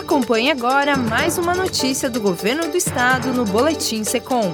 Acompanhe agora mais uma notícia do Governo do Estado no Boletim SECOM.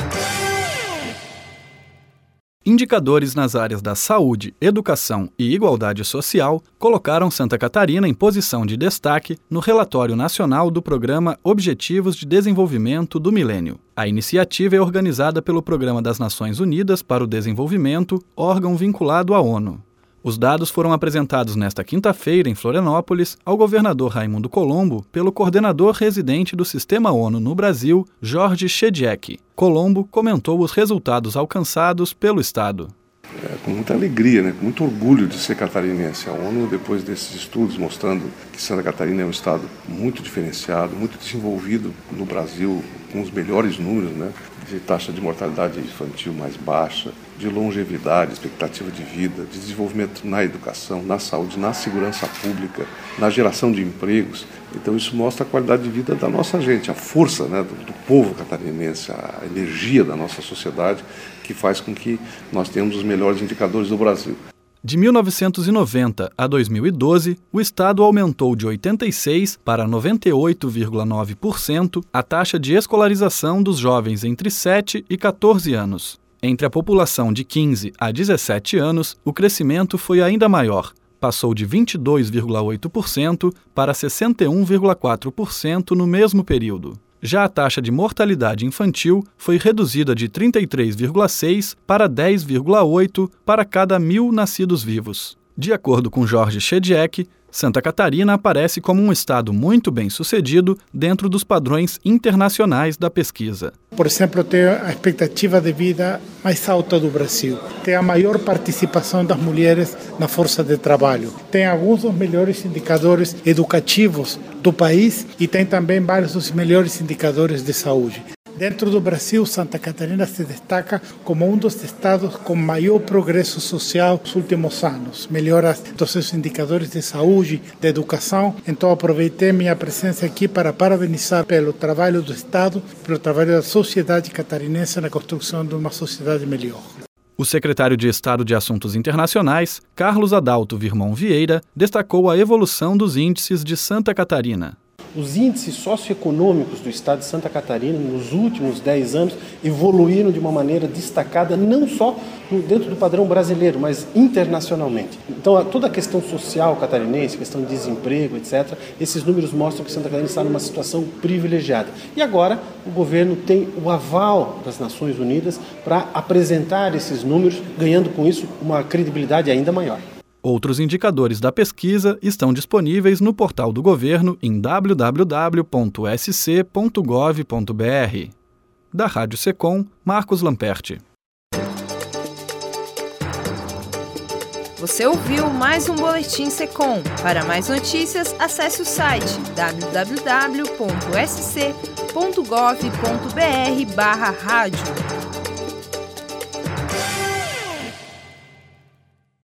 Indicadores nas áreas da saúde, educação e igualdade social colocaram Santa Catarina em posição de destaque no Relatório Nacional do Programa Objetivos de Desenvolvimento do Milênio. A iniciativa é organizada pelo Programa das Nações Unidas para o Desenvolvimento, órgão vinculado à ONU. Os dados foram apresentados nesta quinta-feira em Florianópolis ao governador Raimundo Colombo pelo coordenador residente do Sistema ONU no Brasil, Jorge Shediek. Colombo comentou os resultados alcançados pelo Estado. Com muita alegria, com muito orgulho de ser catarinense. A ONU, depois desses estudos mostrando que Santa Catarina é um estado muito diferenciado, muito desenvolvido no Brasil, com os melhores números, de taxa de mortalidade infantil mais baixa, de longevidade, expectativa de vida, de desenvolvimento na educação, na saúde, na segurança pública, na geração de empregos. Então isso mostra a qualidade de vida da nossa gente, a força do povo catarinense, a energia da nossa sociedade, que faz com que nós tenhamos os melhores indicadores do Brasil. De 1990 a 2012, o Estado aumentou de 86% para 98,9% a taxa de escolarização dos jovens entre 7 e 14 anos. Entre a população de 15 a 17 anos, o crescimento foi ainda maior. Passou de 22,8% para 61,4% no mesmo período. Já a taxa de mortalidade infantil foi reduzida de 33,6 para 10,8 para cada 1.000 nascidos vivos. De acordo com Jorge Shediek, Santa Catarina aparece como um estado muito bem-sucedido dentro dos padrões internacionais da pesquisa. Por exemplo, tem a expectativa de vida mais alta do Brasil. Tem a maior participação das mulheres na força de trabalho. Tem alguns dos melhores indicadores educativos do país e tem também vários dos melhores indicadores de saúde. Dentro do Brasil, Santa Catarina se destaca como um dos estados com maior progresso social nos últimos anos. Melhora dos seus indicadores de saúde, de educação. Então, aproveitei minha presença aqui para parabenizar pelo trabalho do Estado, pelo trabalho da sociedade catarinense na construção de uma sociedade melhor. O secretário de Estado de Assuntos Internacionais, Carlos Adalto Virmão Vieira, destacou a evolução dos índices de Santa Catarina. Os índices socioeconômicos do estado de Santa Catarina nos últimos 10 anos evoluíram de uma maneira destacada, não só dentro do padrão brasileiro, mas internacionalmente. Então, toda a questão social catarinense, questão de desemprego, etc., esses números mostram que Santa Catarina está numa situação privilegiada. E agora, o governo tem o aval das Nações Unidas para apresentar esses números, ganhando com isso uma credibilidade ainda maior. Outros indicadores da pesquisa estão disponíveis no portal do governo em www.sc.gov.br. Da Rádio SECOM, Marcos Lamperti. Você ouviu mais um Boletim SECOM. Para mais notícias, acesse o site www.sc.gov.br/rádio.